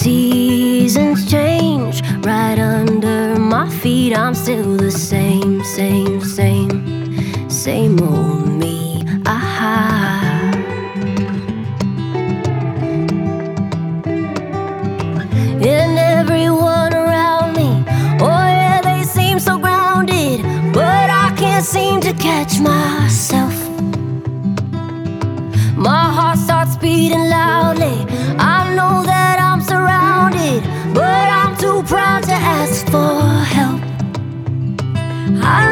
seasons change right under my feet. I'm still the same, same, same, same old me. And everyone around me, oh yeah, they seem so grounded, but I can't seem to catch myself. My heart starts beating loudly. I know that I'm surrounded, but I'm too proud to ask for help. I